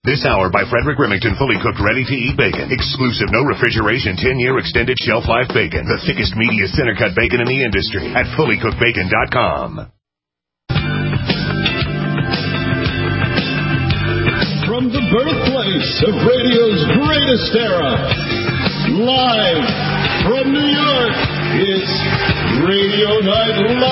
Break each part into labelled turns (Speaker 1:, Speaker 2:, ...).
Speaker 1: This hour by Frederick Remington, fully cooked, ready-to-eat bacon. Exclusive, no refrigeration, 10-year extended shelf life bacon. The thickest, meatiest, center-cut bacon in the industry at fullycookedbacon.com.
Speaker 2: From the birthplace of radio's greatest era, live from New York, it's Radio Night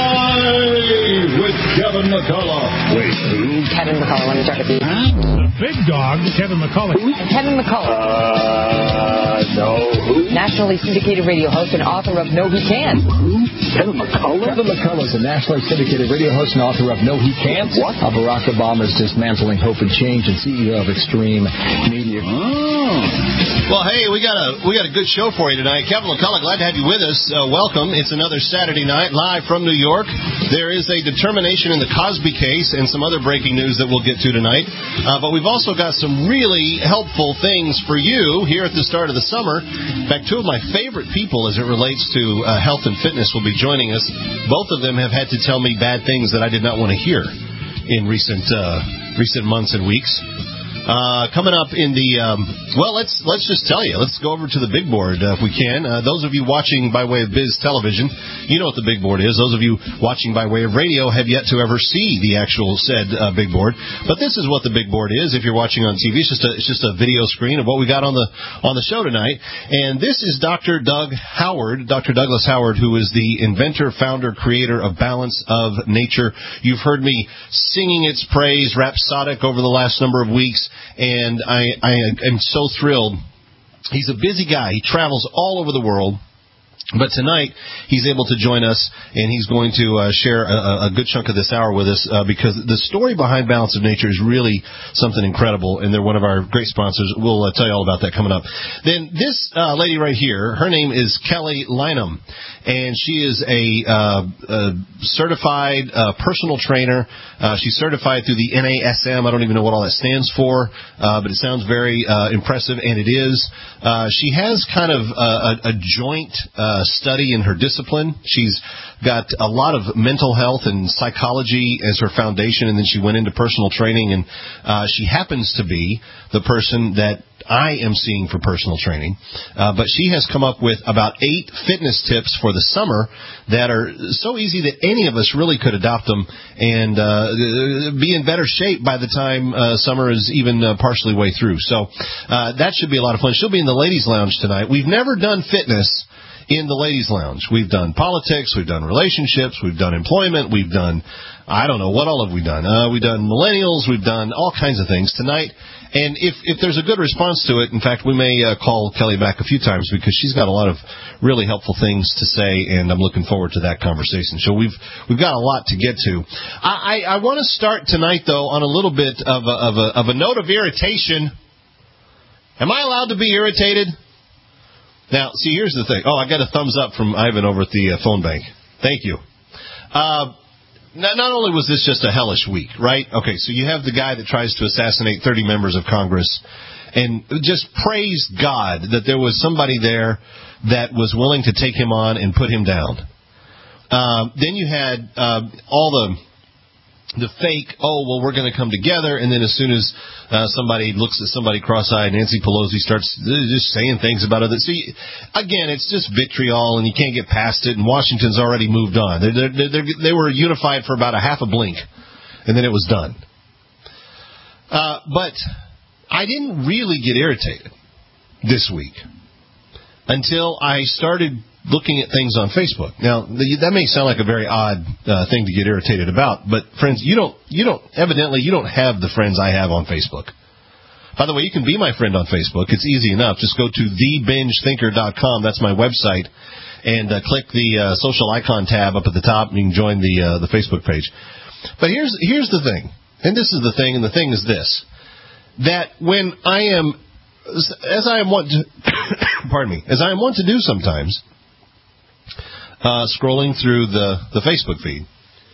Speaker 2: Live with Kevin McCullough.
Speaker 3: Wait, who?
Speaker 4: Kevin McCullough, let me start with you.
Speaker 3: The big dog, Kevin McCullough.
Speaker 4: Kevin McCullough.
Speaker 2: No, who?
Speaker 4: Nationally syndicated radio host and author of No He Can't.
Speaker 2: Who? Kevin McCullough?
Speaker 5: Kevin McCullough is a nationally syndicated radio host and author of No He Can't.
Speaker 2: What?
Speaker 5: Barack Obama's Dismantling Hope and Change and CEO of Extreme Media.
Speaker 2: Oh.
Speaker 6: Well, hey, we got a good show for you tonight. Kevin McCullough, glad to have you with us. Welcome. It's another Saturday night live from New York. There is a determination in the Cosby case and some other breaking news that we'll get to tonight. But we've also got some really helpful things for you here at the start of the summer. In fact, two of my favorite people as it relates to health and fitness will be joining us. Both of them have had to tell me bad things that I did not want to hear in recent months and weeks. Coming up in the, let's just tell you. Let's go over to the big board if we can. Those of you watching by way of Biz Television, you know what the big board is. Those of you watching by way of radio have yet to ever see the actual said big board. But this is what the big board is. If you're watching on TV, it's just a video screen of what we got on the show tonight. And this is Dr. Douglas Howard, who is the inventor, founder, creator of Balance of Nature. You've heard me singing its praise, rhapsodic over the last number of weeks. And I am so thrilled. He's a busy guy. He travels all over the world. But tonight, he's able to join us, and he's going to share a good chunk of this hour with us because the story behind Balance of Nature is really something incredible, and they're one of our great sponsors. We'll tell you all about that coming up. Then this lady right here, her name is Kelly Lynham, and she is a certified personal trainer. She's certified through the NASM. I don't even know what all that stands for, but it sounds very impressive, and it is. She has kind of a joint study in her discipline. She's got a lot of mental health and psychology as her foundation, and then she went into personal training, and she happens to be the person that I am seeing for personal training. But she has come up with about 8 fitness tips for the summer that are so easy that any of us really could adopt them and be in better shape by the time summer is even partially way through. So that should be a lot of fun. She'll be in the ladies' lounge tonight. We've never done fitness in the ladies' lounge. We've done politics, we've done relationships, we've done employment, we've done, I don't know, what all have we done? We've done millennials, we've done all kinds of things tonight. And if there's a good response to it, in fact, we may call Kelly back a few times because she's got a lot of really helpful things to say, and I'm looking forward to that conversation. So we've got a lot to get to. I want to start tonight, though, on a little bit of a note of irritation. Am I allowed to be irritated? Now, see, here's the thing. Oh, I got a thumbs up from Ivan over at the phone bank. Thank you. Not only was this just a hellish week, right? Okay, so you have the guy that tries to assassinate 30 members of Congress, and just praise God that there was somebody there that was willing to take him on and put him down. Then you had all the fake, we're going to come together, and then as soon as somebody looks at somebody cross-eyed, Nancy Pelosi starts just saying things about it. See, again, it's just vitriol, and you can't get past it, and Washington's already moved on. They were unified for about a half a blink, and then it was done. But I didn't really get irritated this week until I started looking at things on Facebook. Now, that may sound like a very odd thing to get irritated about, but friends, you don't have the friends I have on Facebook. By the way, you can be my friend on Facebook. It's easy enough. Just go to thebenchthinker.com. That's my website, and click the social icon tab up at the top, and you can join the Facebook page. But here's the thing, and this is the thing, and the thing is this: that when I am, as I am wont to, as I am wont to do sometimes. Scrolling through the Facebook feed.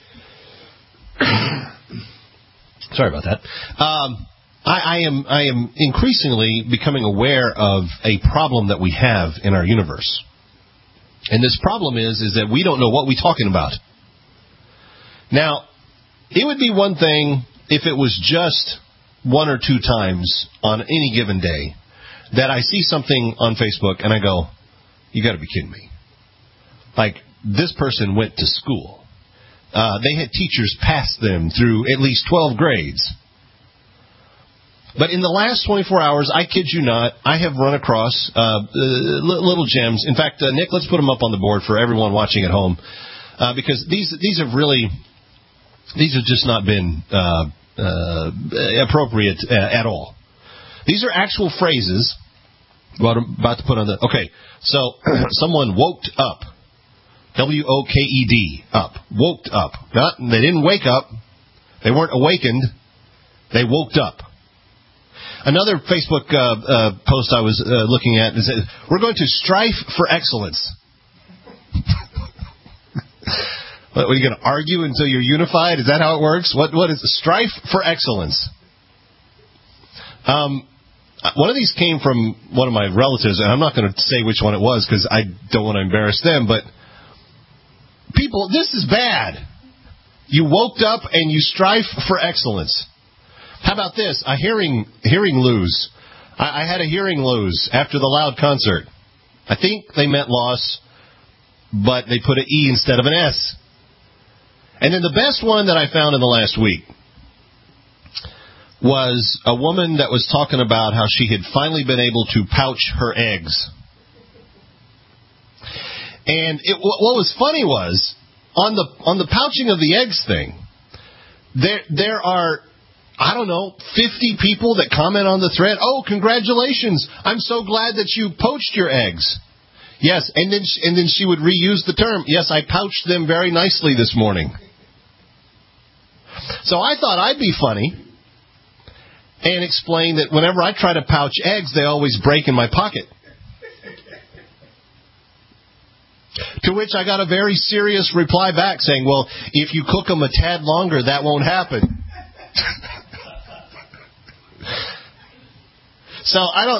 Speaker 6: Sorry about that. I am increasingly becoming aware of a problem that we have in our universe. And this problem is that we don't know what we're talking about. Now, it would be one thing if it was just one or two times on any given day that I see something on Facebook and I go, you got to be kidding me. Like, this person went to school. They had teachers pass them through at least 12 grades. But in the last 24 hours, I kid you not, I have run across little gems. In fact, Nick, let's put them up on the board for everyone watching at home, because these have just not been appropriate at all. These are actual phrases. What I'm about to put on the... Okay, so someone woked up. W-O-K-E-D, up. Woked up. They didn't wake up. They weren't awakened. They woked up. Another Facebook post I was looking at is that we're going to strive for excellence. What, are you going to argue until you're unified? Is that how it works? What is strive for excellence? One of these came from one of my relatives, and I'm not going to say which one it was because I don't want to embarrass them, but people, this is bad. You woke up and you strive for excellence. How about this? A hearing lose. I had a hearing lose after the Loud concert. I think they meant loss, but they put an E instead of an S. And then the best one that I found in the last week was a woman that was talking about how she had finally been able to pouch her eggs. And what was funny was, on the pouching of the eggs thing, there are, I don't know, 50 people that comment on the thread, oh, congratulations, I'm so glad that you poached your eggs. Yes, and then she would reuse the term, yes, I pouched them very nicely this morning. So I thought I'd be funny and explain that whenever I try to pouch eggs, they always break in my pocket. To which I got a very serious reply back saying, well, if you cook them a tad longer, that won't happen. So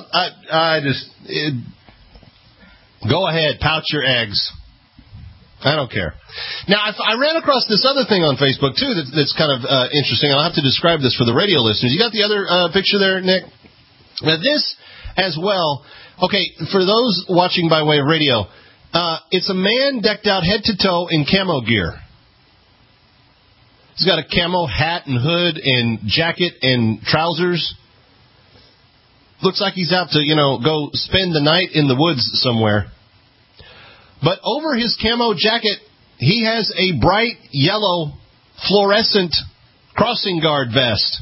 Speaker 6: go ahead, pouch your eggs. I don't care. Now, I ran across this other thing on Facebook, too, that's kind of interesting. I'll have to describe this for the radio listeners. You got the other picture there, Nick? Now, this as well, okay, for those watching by way of radio, it's a man decked out head to toe in camo gear. He's got a camo hat and hood and jacket and trousers. Looks like he's out to, go spend the night in the woods somewhere. But over his camo jacket, he has a bright yellow fluorescent crossing guard vest.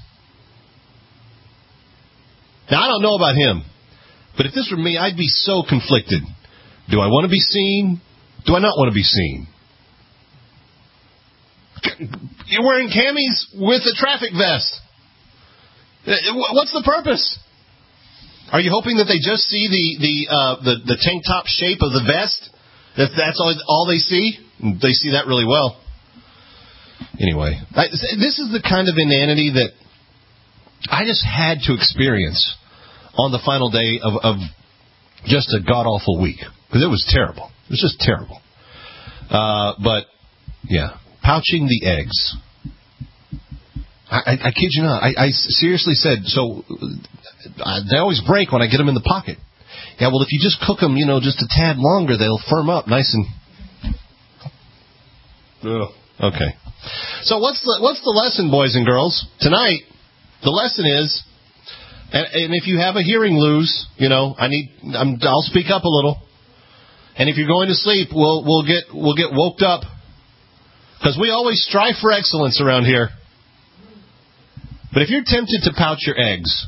Speaker 6: Now, I don't know about him, but if this were me, I'd be so conflicted. Do I want to be seen? Do I not want to be seen? You're wearing camis with a traffic vest. What's the purpose? Are you hoping that they just see the tank top shape of the vest? That's all they see? They see that really well. Anyway, this is the kind of inanity that I just had to experience on the final day of just a god-awful week. Because it was terrible. It was just terrible. But, yeah, pouching the eggs. I kid you not. I seriously said, so they always break when I get them in the pocket. Yeah, well, if you just cook them, just a tad longer, they'll firm up nice and... Ugh. Okay. So what's the lesson, boys and girls? Tonight, the lesson is, and if you have a hearing loose, I'll speak up a little. And if you're going to sleep, we'll get woked up. Because we always strive for excellence around here. But if you're tempted to pouch your eggs,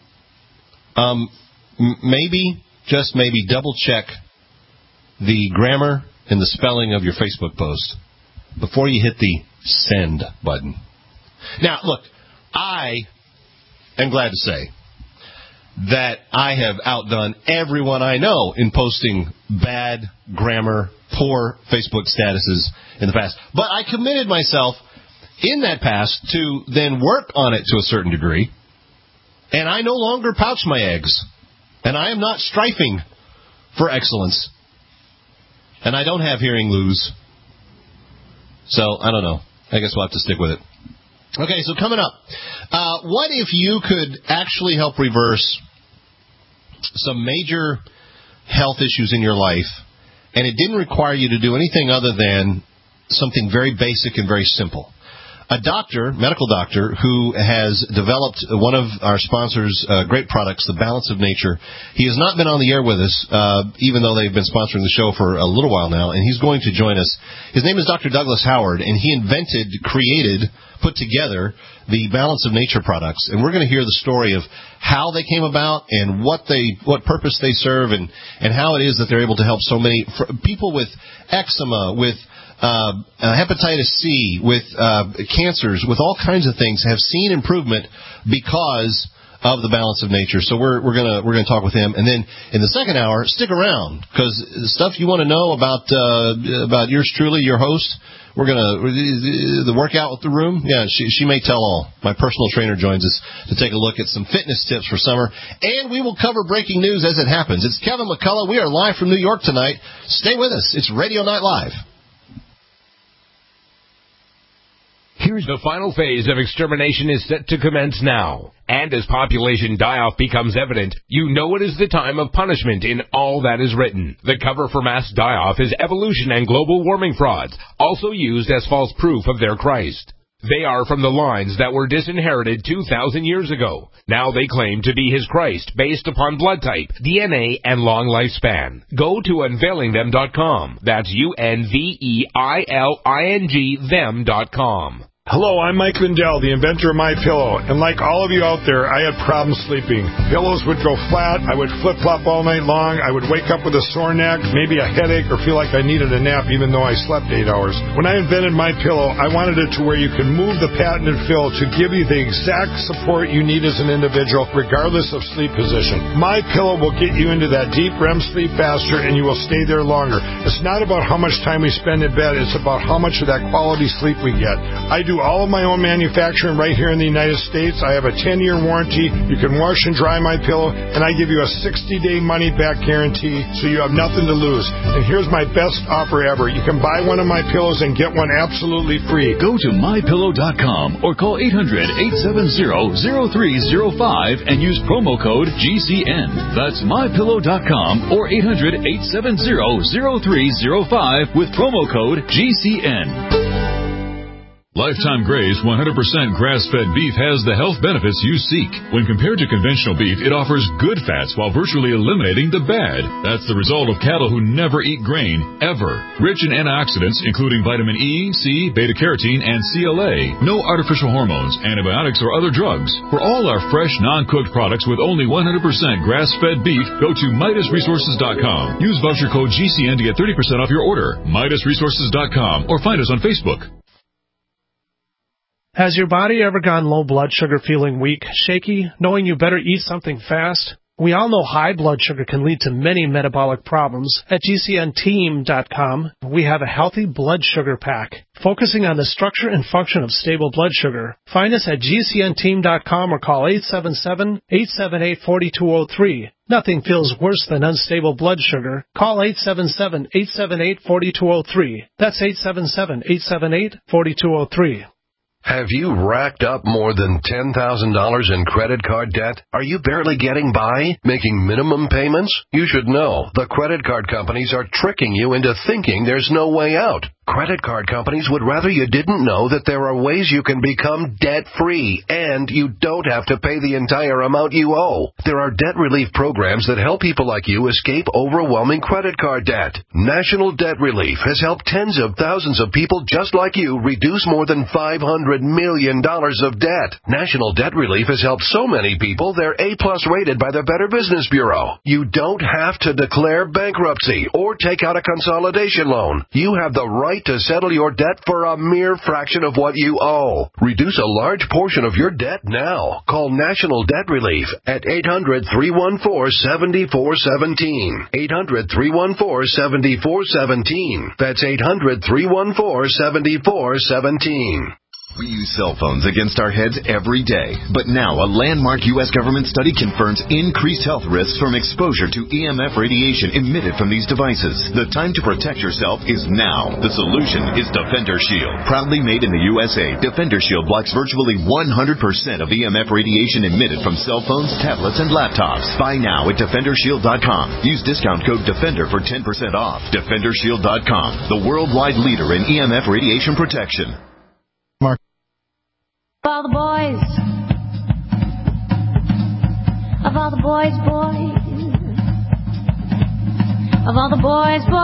Speaker 6: just maybe double check the grammar and the spelling of your Facebook post before you hit the send button. Now, look, I am glad to say that I have outdone everyone I know in posting bad grammar, poor Facebook statuses in the past. But I committed myself in that past to then work on it to a certain degree, and I no longer pouch my eggs, and I am not striving for excellence, and I don't have hearing loose. So, I don't know. I guess we'll have to stick with it. Okay, so coming up, what if you could actually help reverse some major health issues in your life, and it didn't require you to do anything other than something very basic and very simple? A doctor, medical doctor, who has developed one of our sponsors' great products, the Balance of Nature. He has not been on the air with us, even though they've been sponsoring the show for a little while now, and he's going to join us. His name is Dr. Douglas Howard, and he put together the Balance of Nature products. And we're going to hear the story of how they came about and what purpose they serve, and how it is that they're able to help so many people with eczema, with hepatitis C, with cancers, with all kinds of things, have seen improvement because of the Balance of Nature. So we're gonna talk with him, and then in the second hour, stick around, because the stuff you want to know about yours truly, your host. We're the workout with the room. Yeah, she may tell all. My personal trainer joins us to take a look at some fitness tips for summer, and we will cover breaking news as it happens. It's Kevin McCullough. We are live from New York tonight. Stay with us. It's Radio Night Live.
Speaker 7: The final phase of extermination is set to commence now. And as population die-off becomes evident, you know it is the time of punishment in all that is written. The cover for mass die-off is evolution and global warming frauds, also used as false proof of their Christ. They are from the lines that were disinherited 2,000 years ago. Now they claim to be his Christ based upon blood type, DNA, and long lifespan. Go to unveilingthem.com. That's UNVEILING them.com.
Speaker 3: Hello, I'm Mike Lindell, the inventor of MyPillow, and like all of you out there, I had problems sleeping. Pillows would go flat, I would flip-flop all night long, I would wake up with a sore neck, maybe a headache, or feel like I needed a nap even though I slept 8 hours. When I invented MyPillow, I wanted it to where you can move the patented fill to give you the exact support you need as an individual, regardless of sleep position. MyPillow will get you into that deep REM sleep faster, and you will stay there longer. It's not about how much time we spend in bed, it's about how much of that quality sleep we get. I do all of my own manufacturing right here in the United States. I have a 10-year warranty. You can wash and dry my pillow, and I give you a 60-day money-back guarantee, so you have nothing to lose. And here's my best offer ever. You can buy one of my pillows and get one absolutely free.
Speaker 2: Go to MyPillow.com or call 800-870-0305 and use promo code GCN. That's MyPillow.com or 800-870-0305 with promo code GCN.
Speaker 8: Lifetime Graze 100% grass-fed beef has the health benefits you seek. When compared to conventional beef, it offers good fats while virtually eliminating the bad. That's the result of cattle who never eat grain, ever. Rich in antioxidants, including vitamin E, C, beta-carotene, and CLA. No artificial hormones, antibiotics, or other drugs. For all our fresh, non-cooked products with only 100% grass-fed beef, go to MidasResources.com. Use voucher code GCN to get 30% off your order. MidasResources.com or find us on Facebook.
Speaker 9: Has your body ever gone low blood sugar, feeling weak, shaky, knowing you better eat something fast? We all know high blood sugar can lead to many metabolic problems. At GCNteam.com, we have a healthy blood sugar pack, focusing on the structure and function of stable blood sugar. Find us at GCNteam.com or call 877-878-4203. Nothing feels worse than unstable blood sugar. Call 877-878-4203. That's 877-878-4203.
Speaker 10: Have you racked up more than $10,000 in credit card debt? Are you barely getting by, making minimum payments? You should know the credit card companies are tricking you into thinking there's no way out. Credit card companies would rather you didn't know that there are ways you can become debt-free, and you don't have to pay the entire amount you owe. There are debt relief programs that help people like you escape overwhelming credit card debt. National Debt Relief has helped tens of thousands of people just like you reduce more than $500 million of debt. National Debt Relief has helped so many people they're A-plus rated by the Better Business Bureau. You don't have to declare bankruptcy or take out a consolidation loan. You have the right to settle your debt for a mere fraction of what you owe. Reduce a large portion of your debt now. Call National Debt Relief at 800-314-7417. 800-314-7417. That's 800-314-7417.
Speaker 11: We use cell phones against our heads every day, but now a landmark U.S. government study confirms increased health risks from exposure to EMF radiation emitted from these devices. The time to protect yourself is now. The solution is Defender Shield. Proudly made in the USA, Defender Shield blocks virtually 100% of EMF radiation emitted from cell phones, tablets, and laptops. Buy now at DefenderShield.com. Use discount code DEFENDER for 10% off. DefenderShield.com, the worldwide leader in EMF radiation protection.
Speaker 12: Mark. Of all the boys, of all the boys, of all the boys, of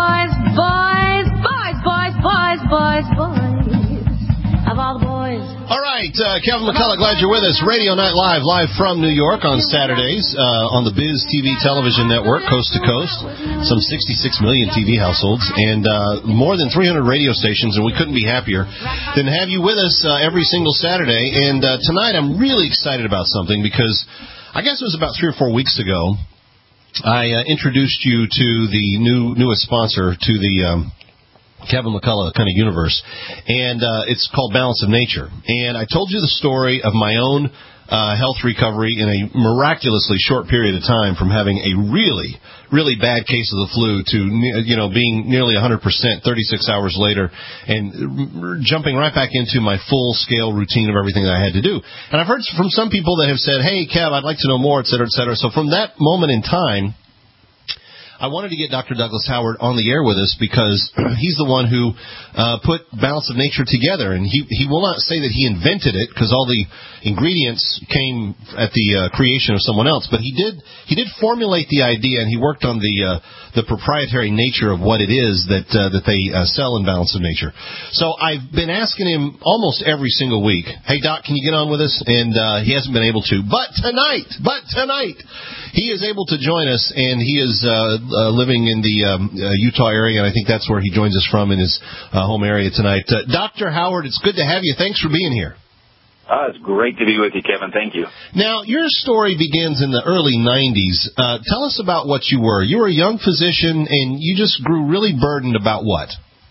Speaker 12: all the boys.
Speaker 6: All right, Kevin McCullough, glad you're with us. Radio Night live from New York on Saturdays on the Biz TV television network, coast to coast. Some 66 million TV households and more than 300 radio stations, and we couldn't be happier than to have you with us every single Saturday. And tonight I'm really excited about something because I guess it was about 3 or 4 weeks ago I introduced you to the newest sponsor to the Kevin McCullough kind of universe, and it's called Balance of Nature. And I told you the story of my own health recovery in a miraculously short period of time from having a really, really bad case of the flu to, being nearly 100% 36 hours later and jumping right back into my full-scale routine of everything that I had to do. And I've heard from some people that have said, hey, Kev, I'd like to know more, et cetera, et cetera. So from that moment in time, I wanted to get Dr. Douglas Howard on the air with us because he's the one who put Balance of Nature together. And he will not say that he invented it because all the ingredients came at the creation of someone else. But he did formulate the idea, and he worked on the proprietary nature of what it is that they sell in Balance of Nature. So I've been asking him almost every single week, hey, Doc, can you get on with us? And he hasn't been able to. But tonight, he is able to join us, and he is living in the Utah area, and I think that's where he joins us from in his home area tonight. Dr. Howard, it's good to have you. Thanks for being here.
Speaker 13: It's great to be with you, Kevin. Thank you.
Speaker 6: Now, your story begins in the early 90s. Tell us about what you were. You were a young physician, and you just grew really burdened about what?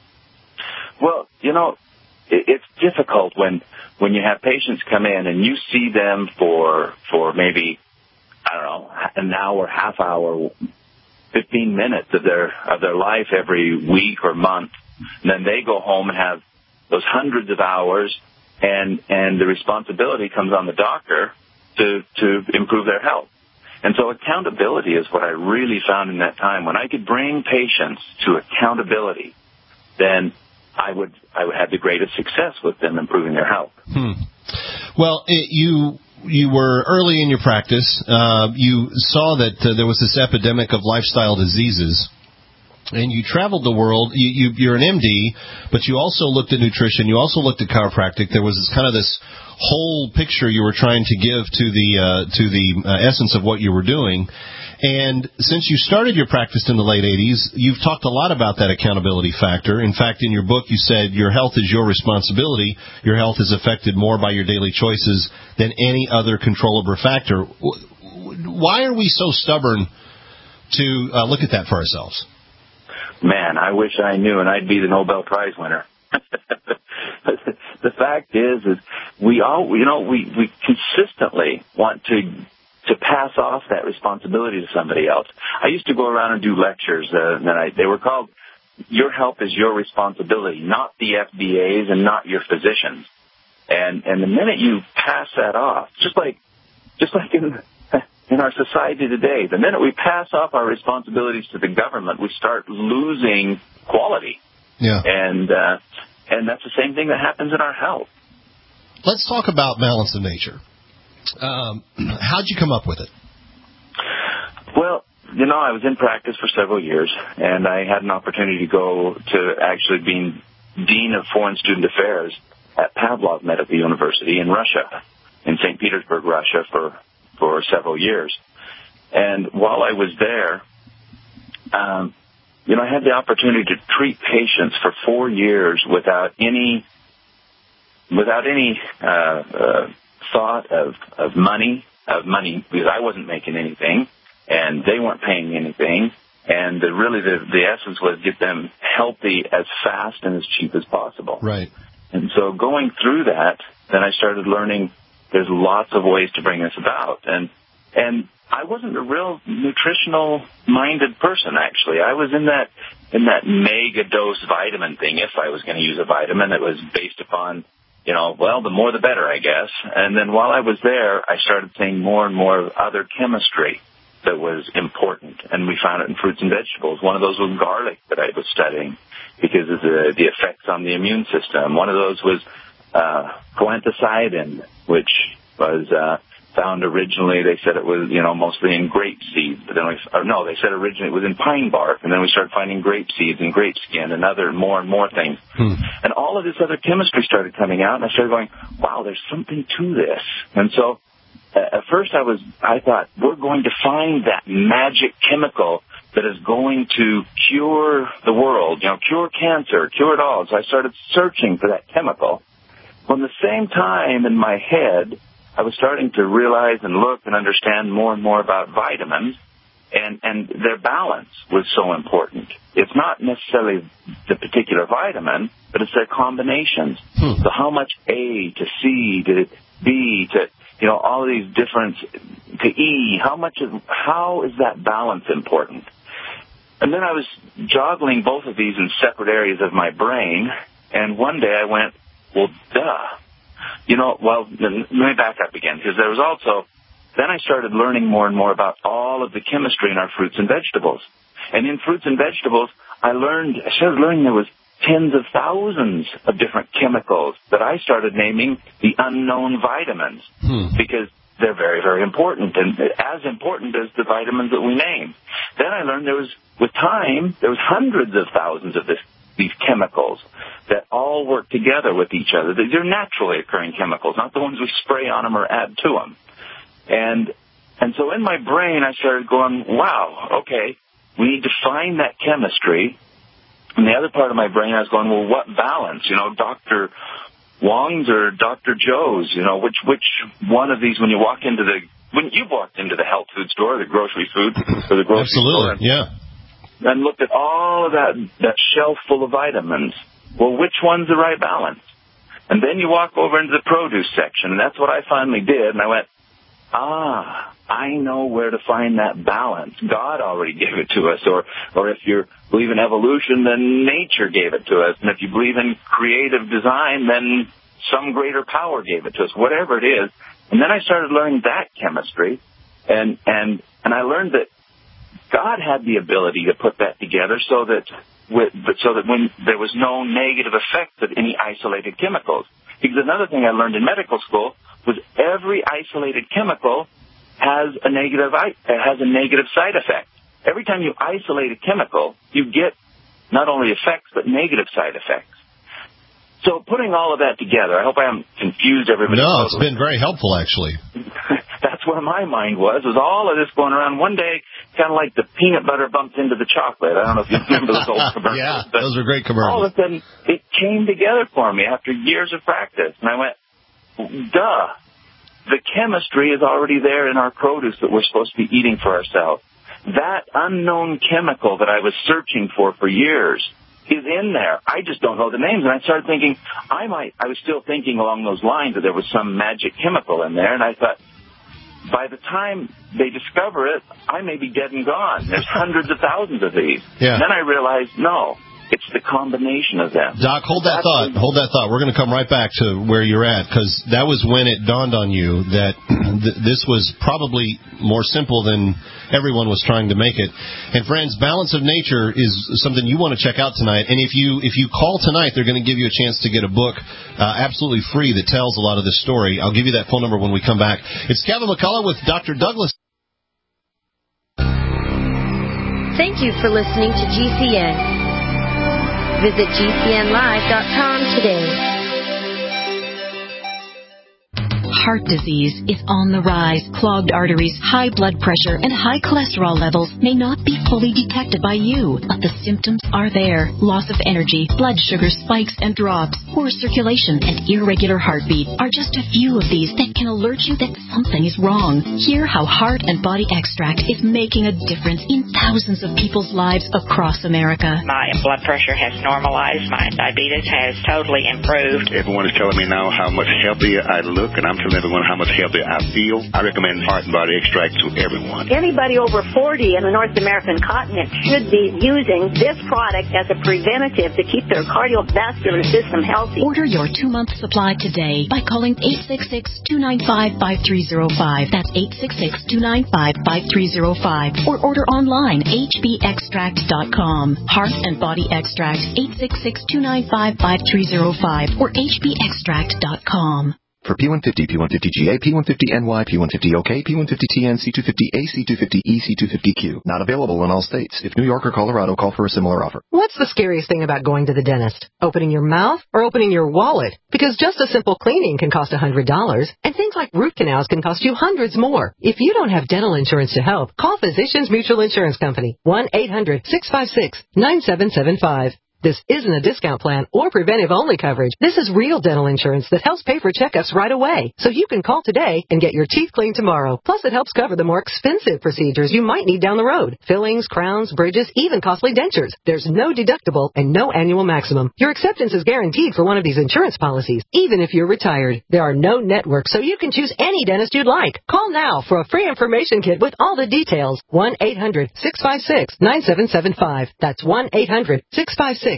Speaker 13: Well, it's difficult when you have patients come in and you see them for maybe, I don't know, an hour, half hour, 15 minutes of their life every week or month. And then they go home and have those hundreds of hours, and the responsibility comes on the doctor to improve their health. And so accountability is what I really found in that time. When I could bring patients to accountability, then I would have the greatest success with them improving their health.
Speaker 6: Well, you were early in your practice. You saw that there was this epidemic of lifestyle diseases, and you traveled the world. You're an MD, but you also looked at nutrition. You also looked at chiropractic. There was this whole picture you were trying to give to the essence of what you were doing. And since you started your practice in the late 80s, you've talked a lot about that accountability factor. In fact, in your book, you said your health is your responsibility. Your health is affected more by your daily choices than any other controllable factor. Why are we so stubborn to look at that for ourselves?
Speaker 13: Man, I wish I knew, and I'd be the Nobel Prize winner. The fact is we consistently want to pass off that responsibility to somebody else. I used to go around and do lectures, they were called "Your Health is Your Responsibility," not the FDA's and not your physicians. And the minute you pass that off, just like in our society today, the minute we pass off our responsibilities to the government, we start losing quality.
Speaker 6: Yeah.
Speaker 13: And that's the same thing that happens in our health.
Speaker 6: Let's talk about Balance of Nature. How'd you come up with it?
Speaker 13: Well, I was in practice for several years, and I had an opportunity to go to actually being Dean of Foreign Student Affairs at Pavlov Medical University in Russia, in St. Petersburg, Russia, for several years. And while I was there, I had the opportunity to treat patients for 4 years without any thought of money, because I wasn't making anything, and they weren't paying anything. And the essence was get them healthy as fast and as cheap as possible.
Speaker 6: Right.
Speaker 13: And so going through that, then I started learning there's lots of ways to bring this about. And I wasn't a real nutritional-minded person, actually. I was in that mega-dose vitamin thing. If I was going to use a vitamin, it was based upon, the more the better, I guess. And then while I was there, I started seeing more and more of other chemistry that was important, and we found it in fruits and vegetables. One of those was garlic that I was studying because of the effects on the immune system. One of those was coanthocybin, which was found originally, they said it was, mostly in grape seeds, but then they said originally it was in pine bark, and then we started finding grape seeds and grape skin and other more and more things. And all of this other chemistry started coming out, and I started going, wow, there's something to this. And so at first I thought, we're going to find that magic chemical that is going to cure the world, cure cancer, cure it all. So I started searching for that chemical. Well, at the same time, in my head, I was starting to realize and look and understand more and more about vitamins, and their balance was so important. It's not necessarily the particular vitamin, but it's their combinations. So how much A to C to B to all of these different, to E, how is that balance important? And then I was juggling both of these in separate areas of my brain, and one day I went, well, let me back up again, because there was also, then I started learning more and more about all of the chemistry in our fruits and vegetables. And in fruits and vegetables, I started learning there was tens of thousands of different chemicals that I started naming the unknown vitamins because they're very, very important, and as important as the vitamins that we name. Then I learned there was hundreds of thousands of these chemicals that all work together with each other. They're naturally occurring chemicals, not the ones we spray on them or add to them. And so in my brain, I started going, wow, okay, we need to find that chemistry. And the other part of my brain, I was going, well, what balance? Dr. Wong's or Dr. Joe's? Which one of these, when you've walked into the health food store, the grocery food, or the grocery store, and looked at all of that shelf full of vitamins, well, which one's the right balance? And then you walk over into the produce section, and that's what I finally did, and I went, I know where to find that balance. God already gave it to us, or if you believe in evolution, then nature gave it to us. And if you believe in creative design, then some greater power gave it to us, whatever it is. And then I started learning that chemistry, and I learned that God had the ability to put that together so that when there was no negative effects of any isolated chemicals. Because another thing I learned in medical school was every isolated chemical has a negative side effect. Every time you isolate a chemical, you get not only effects but negative side effects. So putting all of that together, I hope I haven't confused everybody.
Speaker 6: No, it's been very helpful, actually.
Speaker 13: That's where my mind was all of this going around. One day, kind of like the peanut butter bumped into the chocolate. I don't know if you remember those old commercials.
Speaker 6: Yeah, those are great commercials.
Speaker 13: All of a sudden, it came together for me after years of practice. And I went, duh, the chemistry is already there in our produce that we're supposed to be eating for ourselves. That unknown chemical that I was searching for years is in there. I just don't know the names. And I started thinking, I was still thinking along those lines that there was some magic chemical in there. And I thought, by the time they discover it, I may be dead and gone. There's hundreds of thousands of these.
Speaker 6: Yeah.
Speaker 13: And then I realized, no, it's the combination of them.
Speaker 6: Doc, hold that thought. We're going to come right back to where you're at, because that was when it dawned on you that this was probably more simple than everyone was trying to make it. And friends, Balance of Nature is something you want to check out tonight. And if you call tonight, they're going to give you a chance to get a book absolutely free that tells a lot of this story. I'll give you that phone number when we come back. It's Kevin McCullough with Dr. Douglas.
Speaker 12: Thank you for listening to GCN. Visit GCNlive.com today.
Speaker 14: heart disease is on the rise. Clogged arteries, high blood pressure, and high cholesterol levels may not be fully detected by you, but the symptoms are there. Loss of energy, blood sugar spikes and drops, poor circulation, and irregular heartbeat are just a few of these that can alert you that something is wrong. Hear how Heart and Body Extract is making a difference in thousands of people's lives across America.
Speaker 15: My blood pressure has normalized. My diabetes has totally improved.
Speaker 16: Everyone is telling me now how much healthier I look, and I'm telling everyone how much healthier I feel. I recommend Heart and Body Extract to everyone.
Speaker 17: Anybody over 40 in the North American continent should be using this product as a preventative to keep their cardiovascular system healthy.
Speaker 14: Order your 2-month supply today by calling 866-295-5305. That's 866-295-5305. Or order online, hbextract.com. Heart and Body Extract, 866-295-5305 or hbextract.com.
Speaker 18: For P150, P150GA, P150NY, P150OK, P150TN, C250A, C250E, C250Q. Not available in all states. If New York or Colorado, call for a similar offer.
Speaker 4: What's the scariest thing about going to the dentist? Opening your mouth or opening your wallet? Because just a simple cleaning can cost $100, and things like root canals can cost you hundreds more. If you don't have dental insurance to help, call Physicians Mutual Insurance Company, 1-800-656-9775. This isn't a discount plan or preventive-only coverage. This is real dental insurance that helps pay for checkups right away. So you can call today and get your teeth cleaned tomorrow. Plus, it helps cover the more expensive procedures you might need down the road. Fillings, crowns, bridges, even costly dentures. There's no deductible and no annual maximum. Your acceptance is guaranteed for one of these insurance policies, even if you're retired. There are no networks, so you can choose any dentist you'd like. Call now for a free information kit with all the details. 1-800-656-9775. That's 1-800-656-9775.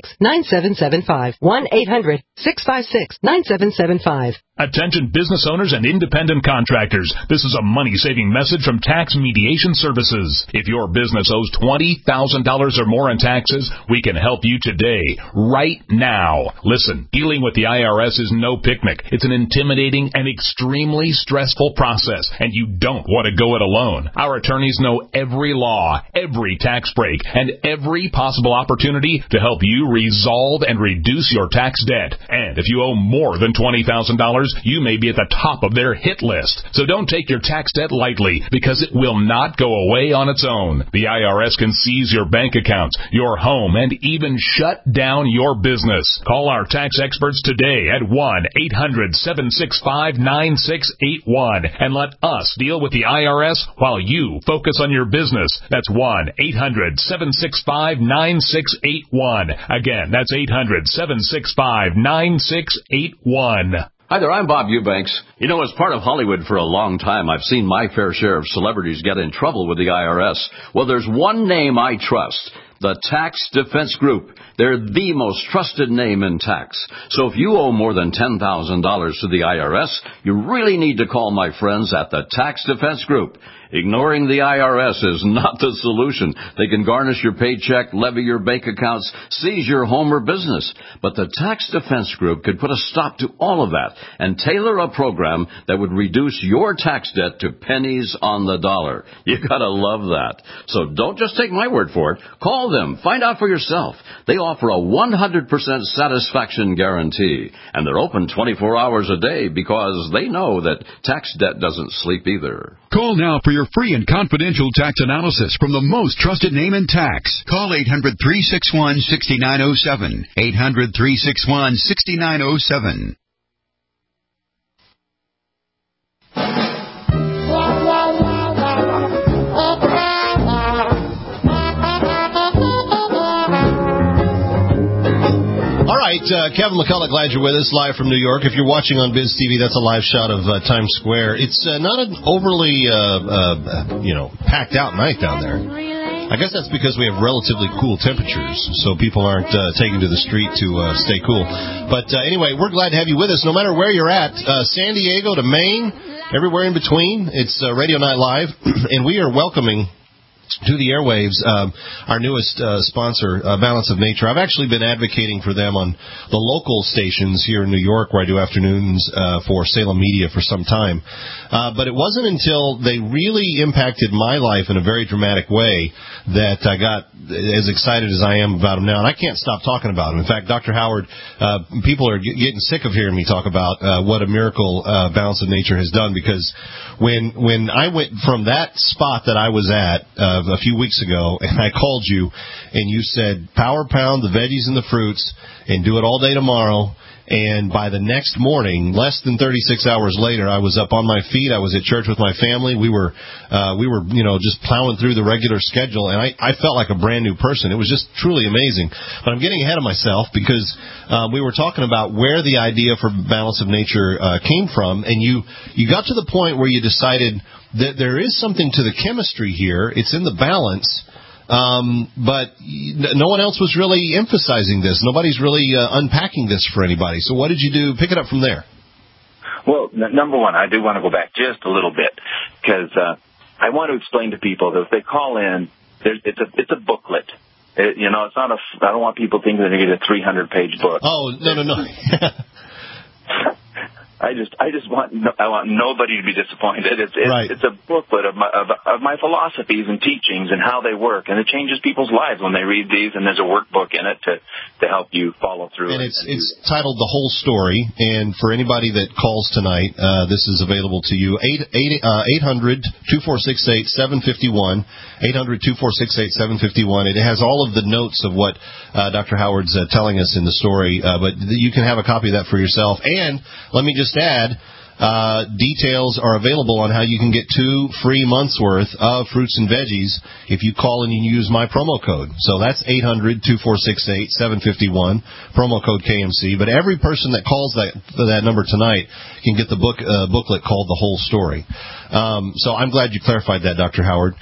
Speaker 4: 1-800-656-9775.
Speaker 19: Attention business owners and independent contractors. This is a money-saving message from Tax Mediation Services. If your business owes $20,000 or more in taxes, we can help you today, right now. Listen, dealing with the IRS is no picnic. It's an intimidating and extremely stressful process, and you don't want to go it alone. Our attorneys know every law, every tax break, and every possible opportunity to help you resolve and reduce your tax debt. And if you owe more than $20,000, you may be at the top of their hit list. So don't take your tax debt lightly, because it will not go away on its own. The IRS can seize your bank accounts, your home, and even shut down your business. Call our tax experts today at 1-800-765-9681 and let us deal with the IRS while you focus on your business. That's 1-800-765-9681. Again, that's 800-765-9681.
Speaker 20: Hi there, I'm Bob Eubanks. You know, as part of Hollywood for a long time, I've seen my fair share of celebrities get in trouble with the IRS. Well, there's one name I trust. The Tax Defense Group. They're the most trusted name in tax. So if you owe more than $10,000 to the IRS, you really need to call my friends at the Tax Defense Group. Ignoring the IRS is not the solution. They can garnish your paycheck, levy your bank accounts, seize your home or business. But the Tax Defense Group could put a stop to all of that and tailor a program that would reduce your tax debt to pennies on the dollar. You gotta love that. So don't just take my word for it. Call them. Find out for yourself. They offer a 100% satisfaction guarantee. And they're open 24 hours a day because they know that tax debt doesn't sleep either.
Speaker 21: Call now for your free and confidential tax analysis from the most trusted name in tax. Call 800-361-6907. 800-361-6907.
Speaker 6: All right, Kevin McCullough, glad you're with us live from New York. If you're watching on Biz TV, that's a live shot of Times Square. It's not an overly, packed out night down there. I guess that's because we have relatively cool temperatures, so people aren't taking to the street to stay cool. But anyway, we're glad to have you with us, no matter where you're at. San Diego to Maine, everywhere in between. It's Radio Night Live, and we are welcoming to the airwaves, our newest sponsor, Balance of Nature. I've actually been advocating for them on the local stations here in New York, where I do afternoons for Salem Media for some time. But it wasn't until they really impacted my life in a very dramatic way that I got as excited as I am about them now. And I can't stop talking about them. In fact, Dr. Howard, people are getting sick of hearing me talk about what a miracle Balance of Nature has done, because when I went from that spot that I was at a few weeks ago, and I called you, and you said, power pound the veggies and the fruits, and do it all day tomorrow. And by the next morning, less than 36 hours later, I was up on my feet. I was at church with my family. We were just plowing through the regular schedule, and I felt like a brand new person. It was just truly amazing. But I'm getting ahead of myself, because we were talking about where the idea for Balance of Nature came from, and you got to the point where you decided that there is something to the chemistry here. It's in the balance. But no one else was really emphasizing this. Nobody's really unpacking this for anybody. So what did you do? Pick it up from there.
Speaker 13: Well, number one, I do want to go back just a little bit, because I want to explain to people that if they call in, it's a booklet. It's not I don't want people thinking they're going to get a 300-page book.
Speaker 6: Oh, no.
Speaker 13: I want nobody to be disappointed. It's a booklet of my philosophies and teachings and how they work, and it changes people's lives when they read these. And there's a workbook in it to help you follow through.
Speaker 6: And it's titled The Whole Story. And for anybody that calls tonight, this is available to you. 800-2468-751. 800-2468-751. It has all of the notes of what Dr. Howard's telling us in the story, but you can have a copy of that for yourself. And let me just add, details are available on how you can get 2 free months worth of fruits and veggies if you call and you use my promo code. So that's 800-2468-751, promo code KMC. But every person that calls that number tonight can get the booklet called The Whole Story. So I'm glad you clarified that, Dr. Howard.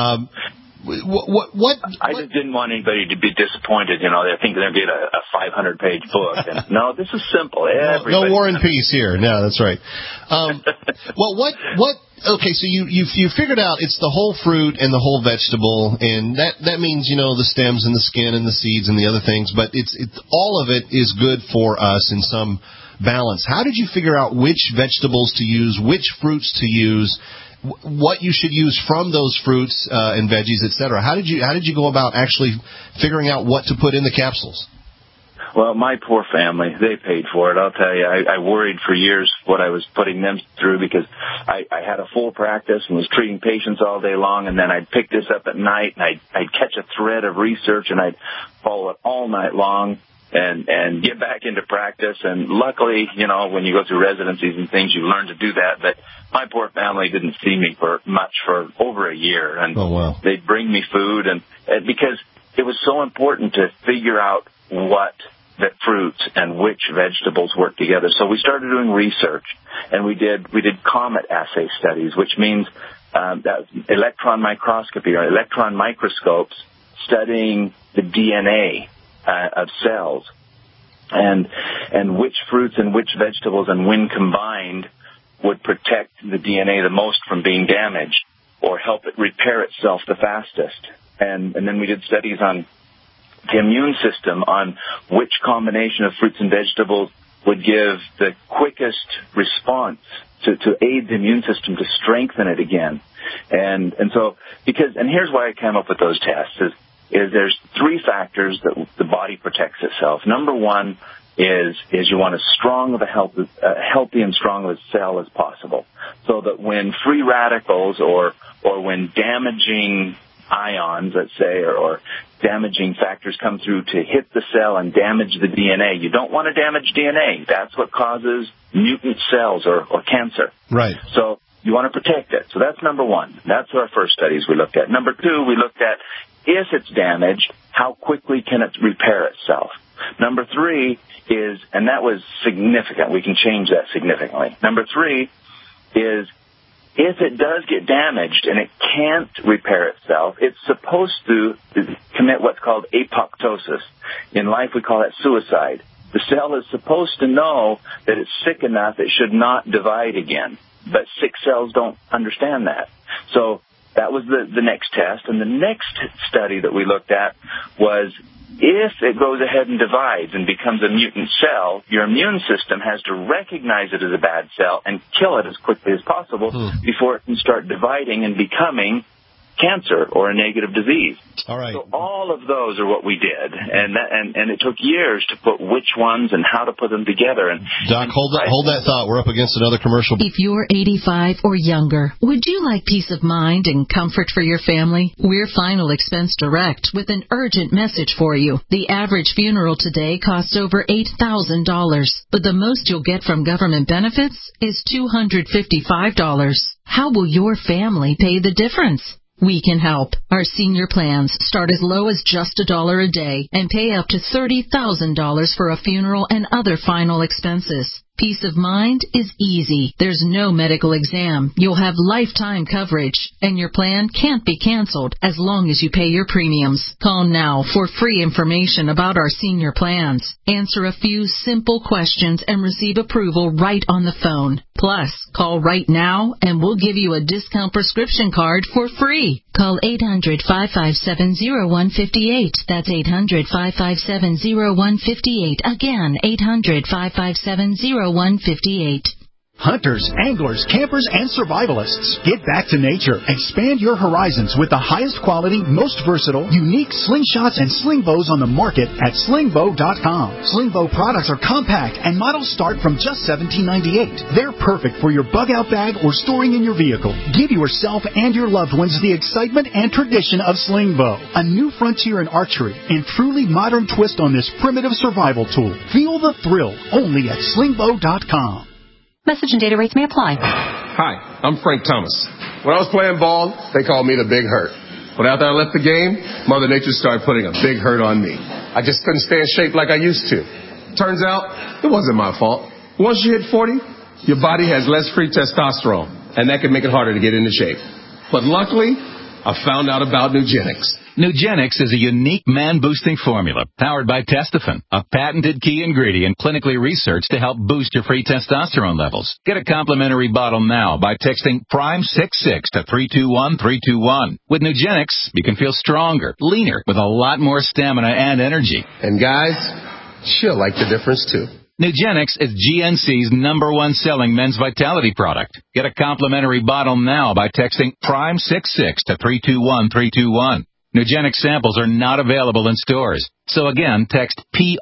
Speaker 6: What?
Speaker 13: I just didn't want anybody to be disappointed. They think they're going to get a 500-page book. And, no, this is simple.
Speaker 6: No War and Peace here. No, that's right. Well, what? Okay, so you figured out it's the whole fruit and the whole vegetable, and that means the stems and the skin and the seeds and the other things. But it's all of it is good for us in some balance. How did you figure out which vegetables to use, which fruits to use, what you should use from those fruits and veggies, etc.? How did you go about actually figuring out what to put in the capsules?
Speaker 13: Well, my poor family, they paid for it. I'll tell you, I worried for years what I was putting them through, because I had a full practice and was treating patients all day long, and then I'd pick this up at night, and I'd catch a thread of research, and I'd follow it all night long and get back into practice. And luckily, when you go through residencies and things, you learn to do that. But my poor family didn't see me for over a year. And they'd bring me food, and because it was so important to figure out what the fruits and which vegetables work together. So we started doing research, and we did COMET assay studies, which means that electron microscopy or electron microscopes studying the DNA of cells, and which fruits and which vegetables and when combined would protect the DNA the most from being damaged or help it repair itself the fastest. And then we did studies on the immune system, on which combination of fruits and vegetables would give the quickest response to aid the immune system to strengthen it again. And so here's why I came up with those tests is there's 3 factors that the body protects itself. Number one is you want as strong of a healthy and strong of a cell as possible, so that when free radicals or when damaging ions, let's say, or damaging factors come through to hit the cell and damage the DNA, you don't want to damage DNA. That's what causes mutant cells or cancer.
Speaker 6: Right.
Speaker 13: So you want to protect it. So that's number one. That's our first studies we looked at. Number 2, we looked at if it's damaged, how quickly can it repair itself? Number 3 is, and that was significant, we can change that significantly. Number 3 is, if it does get damaged and it can't repair itself, it's supposed to commit what's called apoptosis. In life, we call that suicide. The cell is supposed to know that it's sick enough it should not divide again. But sick cells don't understand that. So That was the next test. And the next study that we looked at was if it goes ahead and divides and becomes a mutant cell, your immune system has to recognize it as a bad cell and kill it as quickly as possible before it can start dividing and becoming cancer or a negative disease.
Speaker 6: All right.
Speaker 13: So all of those are what we did, and it took years to put which ones and how to put them together. And
Speaker 6: Doc, hold that thought. We're up against another commercial.
Speaker 14: If you're 85 or younger, would you like peace of mind and comfort for your family? We're Final Expense Direct with an urgent message for you. The average funeral today costs over $8,000, but the most you'll get from government benefits is $255. How will your family pay the difference? We can help. Our senior plans start as low as just $1 a day and pay up to $30,000 for a funeral and other final expenses. Peace of mind is easy. There's no medical exam. You'll have lifetime coverage, and your plan can't be canceled as long as you pay your premiums. Call now for free information about our senior plans. Answer a few simple questions and receive approval right on the phone. Plus, call right now and we'll give you a discount prescription card for free. Call 800-557-0158. That's 800-557-0158. Again, 800-557-0158.
Speaker 1: Hunters, anglers, campers, and survivalists. Get back to nature. Expand your horizons with the highest quality, most versatile, unique slingshots and sling bows on the market at slingbow.com. Sling bow products are compact and models start from just $17.98. They're perfect for your bug out bag or storing in your vehicle. Give yourself and your loved ones the excitement and tradition of sling bow. A new frontier in archery and truly modern twist on this primitive survival tool. Feel the thrill only at slingbow.com.
Speaker 4: Message and data rates may apply.
Speaker 22: Hi, I'm Frank Thomas. When I was playing ball, they called me the Big Hurt. But after I left the game, Mother Nature started putting a big hurt on me. I just couldn't stay in shape like I used to. Turns out, it wasn't my fault. Once you hit 40, your body has less free testosterone, and that can make it harder to get into shape. But luckily, I found out about Nugenix.
Speaker 23: Nugenix is a unique man-boosting formula powered by Testofen, a patented key ingredient clinically researched to help boost your free testosterone levels. Get a complimentary bottle now by texting PRIME66 to 321321. With Nugenix, you can feel stronger, leaner, with a lot more stamina and energy.
Speaker 22: And guys, she'll like the difference too.
Speaker 23: Nugenix is GNC's #1 selling men's vitality product. Get a complimentary bottle now by texting PRIME66 to 321321. Nugenix samples are not available in stores. So again, text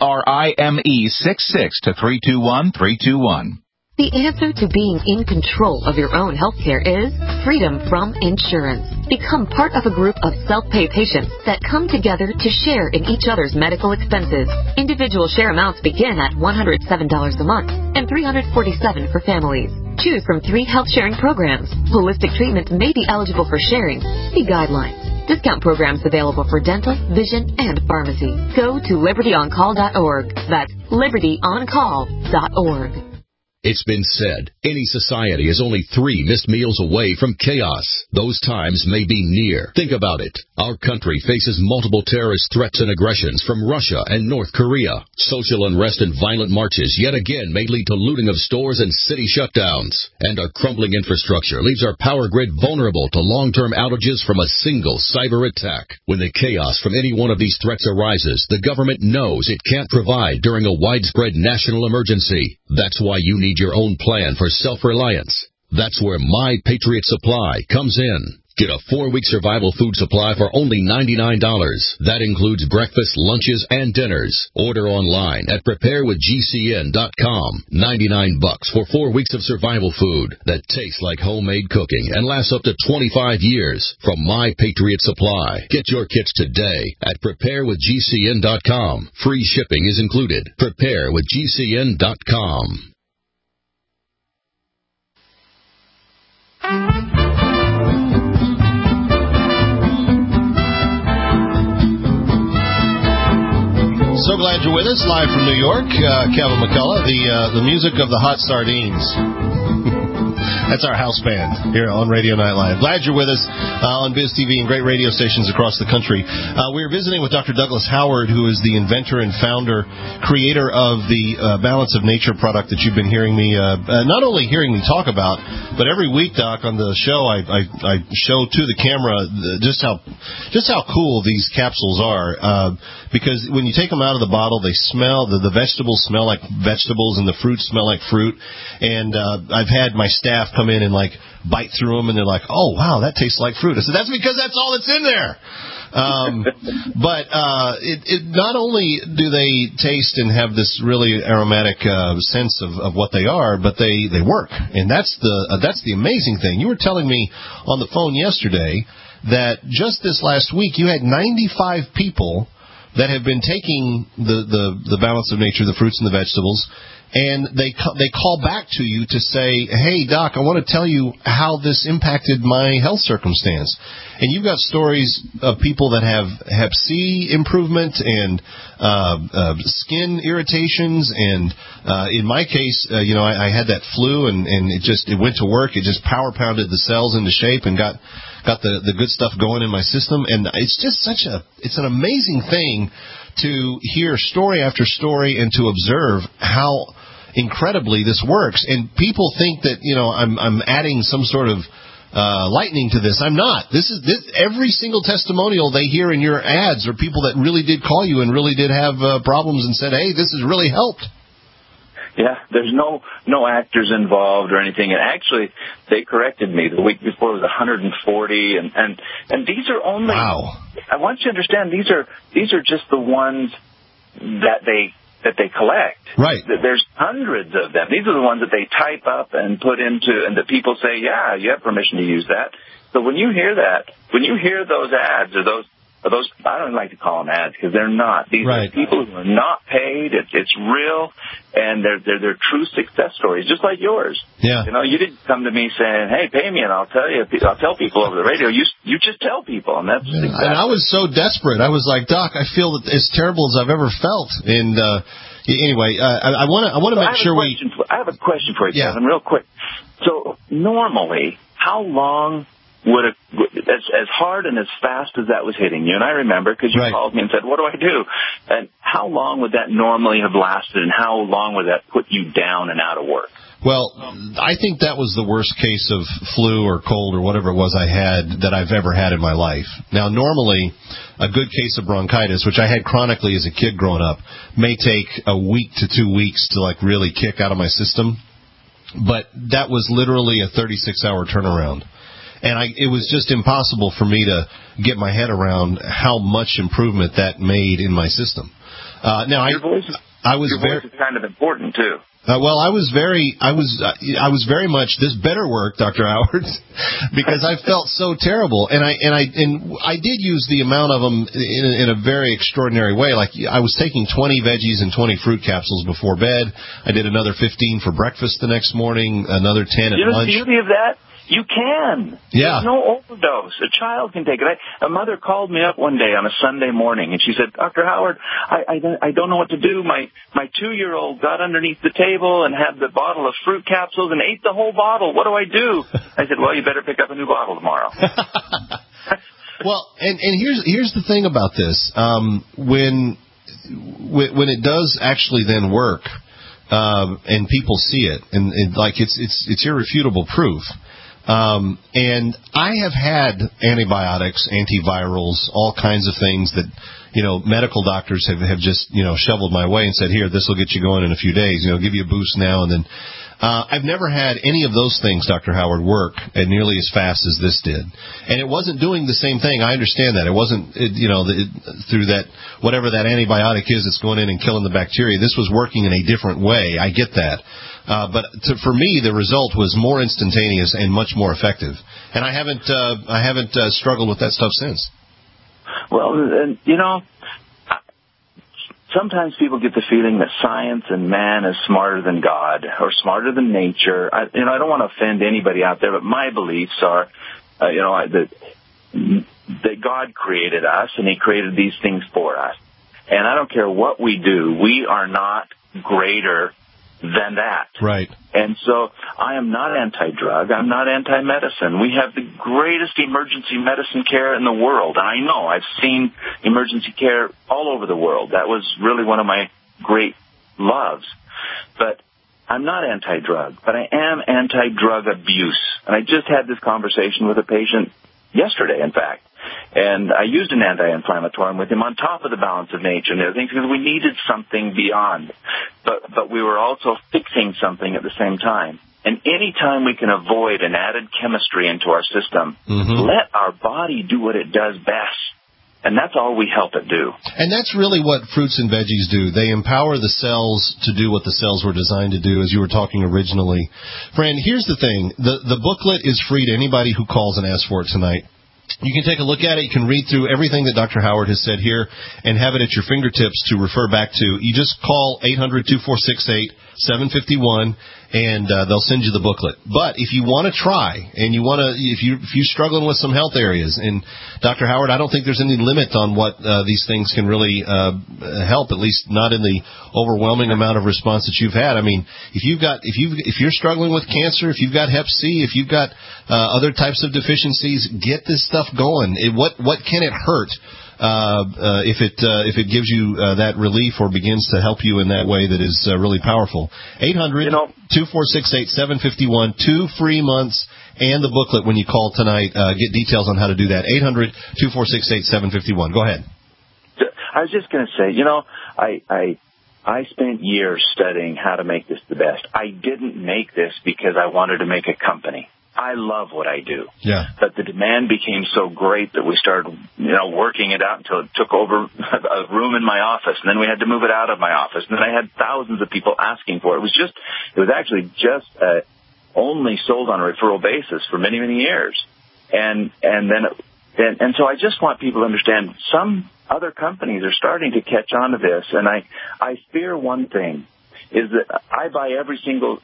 Speaker 23: PRIME66 to 321321.
Speaker 4: The answer to being in control of your own health care is freedom from insurance. Become part of a group of self-pay patients that come together to share in each other's medical expenses. Individual share amounts begin at $107 a month and $347 for families. Choose from 3 health-sharing programs. Holistic treatment may be eligible for sharing. See guidelines. Discount programs available for dental, vision, and pharmacy. Go to libertyoncall.org. That's libertyoncall.org.
Speaker 24: It's been said, any society is only 3 missed meals away from chaos. Those times may be near. Think about it. Our country faces multiple terrorist threats and aggressions from Russia and North Korea. Social unrest and violent marches yet again may lead to looting of stores and city shutdowns. And our crumbling infrastructure leaves our power grid vulnerable to long-term outages from a single cyber attack. When the chaos from any one of these threats arises, the government knows it can't provide during a widespread national emergency. That's why you need your own plan for self-reliance. That's where My Patriot Supply comes in. Get a 4-week survival food supply for only $99. That includes breakfast, lunches, and dinners. Order online at preparewithgcn.com. $99 for 4 weeks of survival food that tastes like homemade cooking and lasts up to 25 years from My Patriot Supply. Get your kits today at preparewithgcn.com. Free shipping is included. Preparewithgcn.com.
Speaker 6: So glad you're with us, live from New York. Kevin McCullough, the music of the hot sardines. That's our house band here on Radio Night Live. Glad you're with us on Biz TV and great radio stations across the country. We're visiting with Dr. Douglas Howard, who is the inventor and founder, creator of the Balance of Nature product that you've been hearing me, not only hearing me talk about, but every week, Doc, on the show, I show to the camera just how cool these capsules are. Because when you take them out of the bottle, they smell, the vegetables smell like vegetables and the fruit smell like fruit. And I've had my staff come in and like bite through them and they're like, oh, wow, that tastes like fruit. I said, that's because that's all that's in there. But not only do they taste and have this really aromatic sense of what they are, but they work. And that's the amazing thing. You were telling me on the phone yesterday that just this last week you had 95 people that have been taking the Balance of Nature, the fruits and the vegetables, and they call back to you to say, hey, Doc, I want to tell you how this impacted my health circumstance. And you've got stories of people that have Hep C improvement and skin irritations. And in my case, I had that flu, and it went to work. It just power pounded the cells into shape and got the good stuff going in my system. And it's just it's an amazing thing to hear story after story and to observe how incredibly this works. And people think that, I'm adding some sort of lightning to this. I'm not. This every single testimonial they hear in your ads are people that really did call you and really did have problems and said, hey, this has really helped.
Speaker 13: Yeah, there's no actors involved or anything. And actually, they corrected me. The week before it was 140, and these are only. Wow. I want you to understand these are just the ones that they collect.
Speaker 6: Right.
Speaker 13: There's hundreds of them. These are the ones that they type up and put into, and that people say, yeah, you have permission to use that. So when you hear those ads or those, I don't like to call them ads because they're not. These are people who are not paid. It's real, and they're true success stories, just like yours.
Speaker 6: Yeah.
Speaker 13: You didn't come to me saying, "Hey, pay me, and I'll tell people over the radio." You just tell people, and that's.
Speaker 6: Yeah. Exactly. And I was so desperate. I was like, Doc, I feel that as terrible as I've ever felt. And anyway, I want to make sure
Speaker 13: I have a question for you, Kevin, real quick. So normally, how long would as hard and as fast as that was hitting you, and I remember because you called me and said, what do I do? And how long would that normally have lasted, and how long would that put you down and out of work?
Speaker 6: Well, I think that was the worst case of flu or cold or whatever it was I had that I've ever had in my life. Now, normally, a good case of bronchitis, which I had chronically as a kid growing up, may take a week to 2 weeks to like really kick out of my system. But that was literally a 36-hour turnaround. And it was just impossible for me to get my head around how much improvement that made in my system.
Speaker 13: Your voice is kind of important too.
Speaker 6: Well, I was very much this better work, Dr. Howard, because I felt so terrible, and I did use the amount of them in a very extraordinary way. Like I was taking 20 veggies and 20 fruit capsules before bed. I did another 15 for breakfast the next morning, another 10 at lunch.
Speaker 13: The beauty of that. You can.
Speaker 6: Yeah.
Speaker 13: There's no overdose. A child can take it. A mother called me up one day on a Sunday morning, and she said, Dr. Howard, I don't know what to do. My 2-year-old got underneath the table and had the bottle of fruit capsules and ate the whole bottle. What do I do? I said, well, you better pick up a new bottle tomorrow.
Speaker 6: Well, and here's the thing about this. When it does actually then work, and people see it, and like it's irrefutable proof. And I have had antibiotics, antivirals, all kinds of things that, medical doctors have just, shoveled my way and said, here, this will get you going in a few days, give you a boost now and then. I've never had any of those things, Dr. Howard, work nearly as fast as this did. And it wasn't doing the same thing. I understand that. It wasn't, through that, whatever that antibiotic is that's going in and killing the bacteria. This was working in a different way. I get that. But for me, the result was more instantaneous and much more effective. And I haven't struggled with that stuff since.
Speaker 13: Well, and, sometimes people get the feeling that science and man is smarter than God or smarter than nature. I don't want to offend anybody out there, but my beliefs are, that God created us and He created these things for us. And I don't care what we do, we are not greater than that.
Speaker 6: Right.
Speaker 13: And so I am not anti-drug. I'm not anti-medicine. We have the greatest emergency medicine care in the world. And I know I've seen emergency care all over the world. That was really one of my great loves. But I'm not anti-drug, but I am anti-drug abuse. And I just had this conversation with a patient yesterday, in fact. And I used an anti-inflammatory with him on top of the balance of nature and everything because we needed something beyond. But we were also fixing something at the same time. And any time we can avoid an added chemistry into our system, let our body do what it does best. And that's all we help it do.
Speaker 6: And that's really what fruits and veggies do. They empower the cells to do what the cells were designed to do, as you were talking originally. Fran, here's the thing. The booklet is free to anybody who calls and asks for it tonight. You can take a look at it. You can read through everything that Dr. Howard has said here and have it at your fingertips to refer back to. You just call 800-2468-751, and they'll send you the booklet. But if you want to try, and you want to, if you're struggling with some health areas, and Dr. Howard, I don't think there's any limit on what these things can really help, at least not in the overwhelming amount of response that you've had. I mean, if you're struggling with cancer, if you've got Hep C, if you've got other types of deficiencies, get this stuff going. What can it hurt? If it gives you that relief or begins to help you in that way that is really powerful. 800-2468-751, 2 free months and the booklet when you call tonight. Get details on how to do that. 800-2468-751. Go ahead.
Speaker 13: I was just going to say, I spent years studying how to make this the best. I didn't make this because I wanted to make a company. I love what I do.
Speaker 6: Yeah.
Speaker 13: But the demand became so great that we started, working it out until it took over a room in my office, and then we had to move it out of my office, and then I had thousands of people asking for it. It was actually just only sold on a referral basis for many, many years. And so I just want people to understand some other companies are starting to catch on to this, and I fear one thing. Is that I buy every single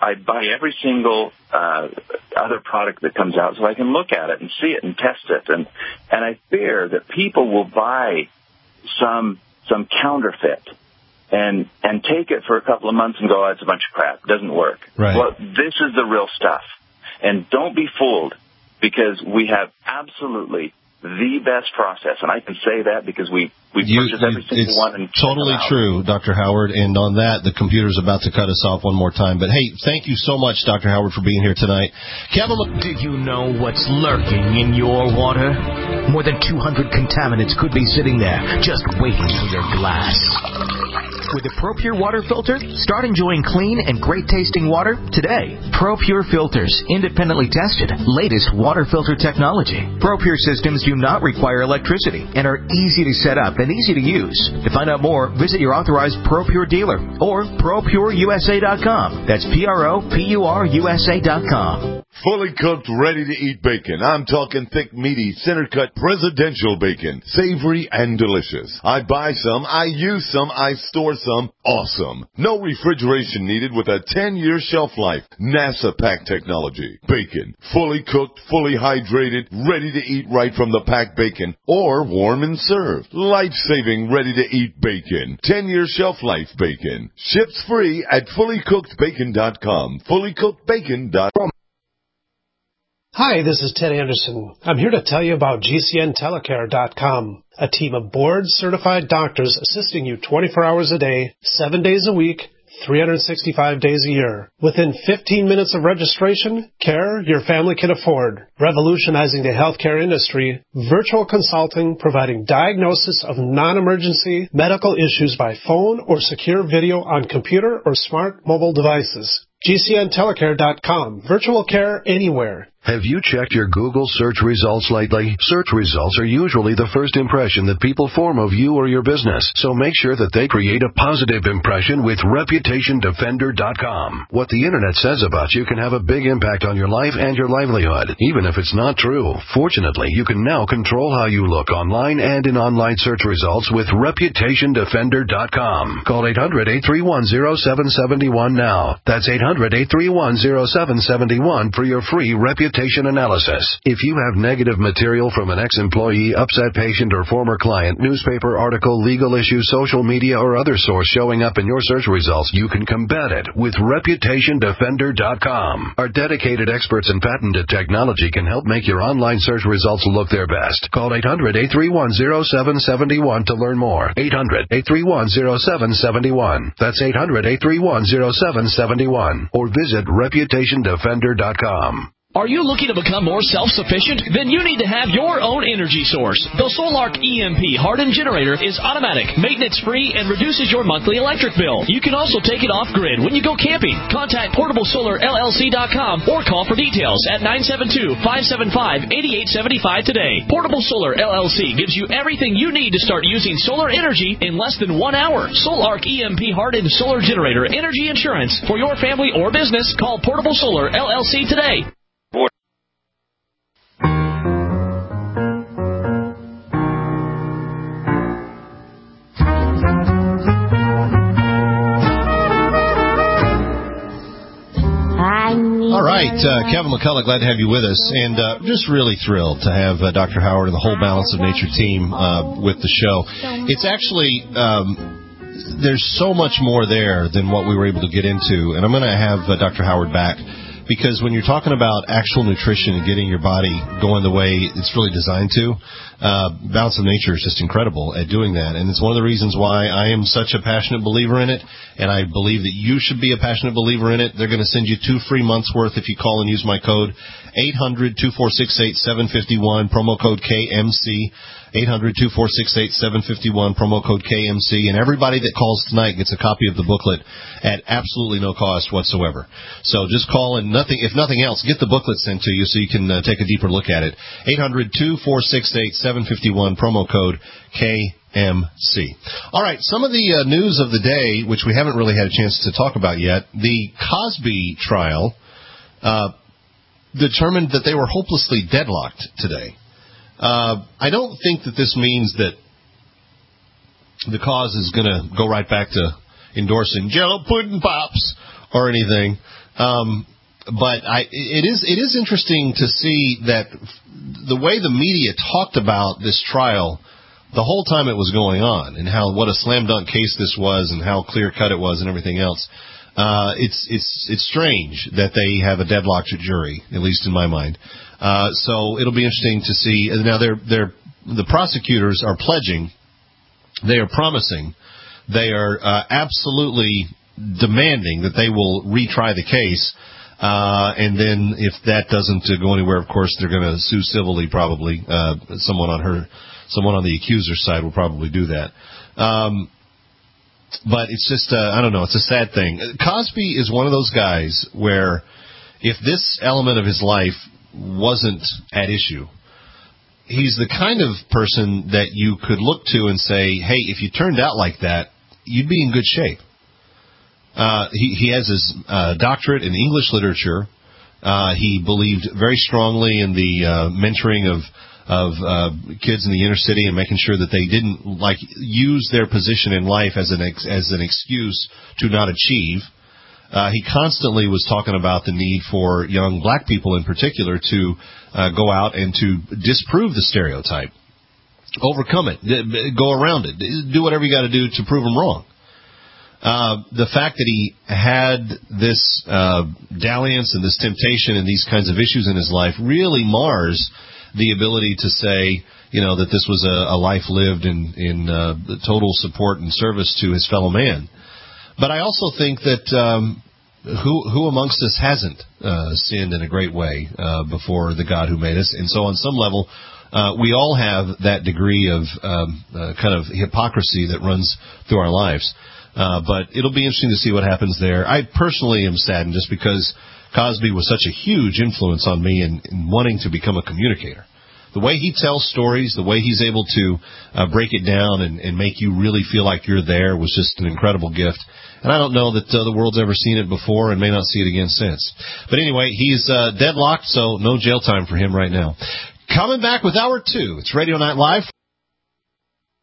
Speaker 13: other product that comes out so I can look at it and see it and test it, and I fear that people will buy some counterfeit and take it for a couple of months and go, oh, it's a bunch of crap, it doesn't work.
Speaker 6: Right.
Speaker 13: Well, this is the real stuff, and don't be fooled because we have absolutely the best process, and I can say that because we purchase every single one. And
Speaker 6: totally true, Dr. Howard, and on that, the computer's about to cut us off one more time. But, hey, thank you so much, Dr. Howard, for being here tonight. Kevin,
Speaker 2: did you know what's lurking in your water? More than 200 contaminants could be sitting there, just waiting for your glass. With the ProPure water filter, start enjoying clean and great-tasting water today. ProPure filters, independently tested, latest water filter technology. ProPure systems do not require electricity and are easy to set up and easy to use. To find out more, visit your authorized ProPure dealer or ProPureUSA.com. That's ProPureUSA.com.
Speaker 3: Fully cooked, ready-to-eat bacon. I'm talking thick, meaty, center-cut, presidential bacon. Savory and delicious. I buy some, I use some, I store some. Awesome. No refrigeration needed with a 10-year shelf life. NASA pack technology. Bacon. Fully cooked, fully hydrated, ready to eat right from the packed bacon. Or warm and served. Life-saving, ready-to-eat bacon. 10-year shelf life bacon. Ships free at fullycookedbacon.com. Fullycookedbacon.com.
Speaker 9: Hi, this is Ted Anderson. I'm here to tell you about GCNtelecare.com, a team of board-certified doctors assisting you 24 hours a day, 7 days a week, 365 days a year. Within 15 minutes of registration, care your family can afford. Revolutionizing the healthcare industry, virtual consulting providing diagnosis of non-emergency medical issues by phone or secure video on computer or smart mobile devices. GCNtelecare.com. Virtual care anywhere.
Speaker 10: Have you checked your Google search results lately? Search results are usually the first impression that people form of you or your business, so make sure that they create a positive impression with ReputationDefender.com. What the Internet says about you can have a big impact on your life and your livelihood, even if it's not true. Fortunately, you can now control how you look online and in online search results with ReputationDefender.com. Call 800-831-0771 now. That's 800-831-0771 for your free Reputation reputation analysis. If you have negative material from an ex-employee, upset patient, or former client, newspaper article, legal issue, social media, or other source showing up in your search results, you can combat it with ReputationDefender.com. Our dedicated experts in patented technology can help make your online search results look their best. Call 800-831-0771 to learn more. 800-831-0771. That's 800-831-0771. Or visit ReputationDefender.com.
Speaker 5: Are you looking to become more self-sufficient? Then you need to have your own energy source. The Solark EMP hardened generator is automatic, maintenance-free, and reduces your monthly electric bill. You can also take it off-grid when you go camping. Contact PortableSolarLLC.com or call for details at 972-575-8875 today. Portable Solar LLC gives you everything you need to start using solar energy in less than 1 hour. Solark EMP hardened solar generator energy insurance for your family or business. Call Portable Solar LLC today.
Speaker 6: All right, Kevin McCullough, glad to have you with us, and just really thrilled to have Dr. Howard and the whole Balance of Nature team with the show. It's actually, there's so much more there than what we were able to get into, and I'm going to have Dr. Howard back, because when you're talking about actual nutrition and getting your body going the way it's really designed to, Balance of Nature is just incredible at doing that. And it's one of the reasons why I am such a passionate believer in it, and I believe that you should be a passionate believer in it. They're going to send you 2 free months' worth if you call and use my code 800-246-8751, promo code KMC. 800-246-8751, promo code KMC, and everybody that calls tonight gets a copy of the booklet at absolutely no cost whatsoever. So just call, and if nothing else, get the booklet sent to you so you can take a deeper look at it. 800-246-8751, promo code KMC. All right, some of the news of the day, which we haven't really had a chance to talk about yet. The Cosby trial determined that they were hopelessly deadlocked today. I don't think that this means that the cause is going to go right back to endorsing Jell-O Pudding Pops or anything. But it is interesting to see that the way the media talked about this trial the whole time it was going on, and what a slam dunk case this was, and how clear cut it was, and everything else. It's strange that they have a deadlocked jury, at least in my mind. So it'll be interesting to see. Now, the prosecutors are pledging, they are promising, they are absolutely demanding that they will retry the case. And then if that doesn't go anywhere, of course, they're going to sue civilly, probably. Someone on the accuser's side will probably do that. But it's just, I don't know, it's a sad thing. Cosby is one of those guys where if this element of his life wasn't at issue, he's the kind of person that you could look to and say, hey, if you turned out like that, you'd be in good shape. He has his doctorate in English literature. He believed very strongly in the mentoring of kids in the inner city and making sure that they didn't use their position in life as an excuse to not achieve. He constantly was talking about the need for young black people in particular to go out and to disprove the stereotype, overcome it, go around it, do whatever you got to do to prove them wrong. The fact that he had this dalliance and this temptation and these kinds of issues in his life really mars the ability to say, that this was a life lived in total support and service to his fellow man. But I also think that who amongst us hasn't sinned in a great way before the God who made us? And so on some level, we all have that degree of kind of hypocrisy that runs through our lives. But it'll be interesting to see what happens there. I personally am saddened just because Cosby was such a huge influence on me in wanting to become a communicator. The way he tells stories, the way he's able to break it down and make you really feel like you're there was just an incredible gift. And I don't know that the world's ever seen it before and may not see it again since. But anyway, he's deadlocked, so no jail time for him right now. Coming back with Hour 2, it's Radio Night Live.
Speaker 7: In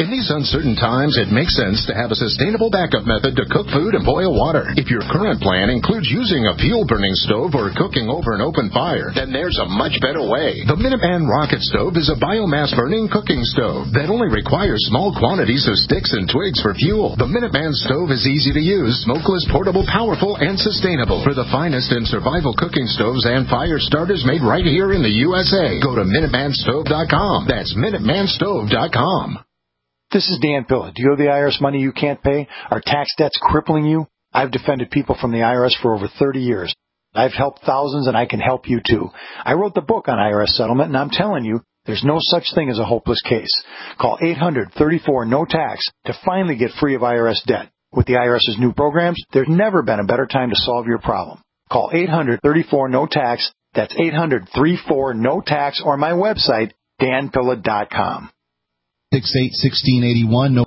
Speaker 7: In these uncertain times, it makes sense to have a sustainable backup method to cook food and boil water. If your current plan includes using a fuel-burning stove or cooking over an open fire, then there's a much better way. The Minuteman Rocket Stove is a biomass-burning cooking stove that only requires small quantities of sticks and twigs for fuel. The Minuteman stove is easy to use, smokeless, portable, powerful, and sustainable. For the finest in survival cooking stoves and fire starters made right here in the USA, go to MinutemanStove.com. That's MinutemanStove.com.
Speaker 8: This is Dan Pilla. Do you owe the IRS money you can't pay? Are tax debts crippling you? I've defended people from the IRS for over 30 years. I've helped thousands, and I can help you too. I wrote the book on IRS settlement, and I'm telling you, there's no such thing as a hopeless case. Call 800-34-NO-TAX to finally get free of IRS debt. With the IRS's new programs, there's never been a better time to solve your problem. Call 800-34-NO-TAX. That's 800-34-NO-TAX, or my website, danpilla.com.
Speaker 11: 68-1681.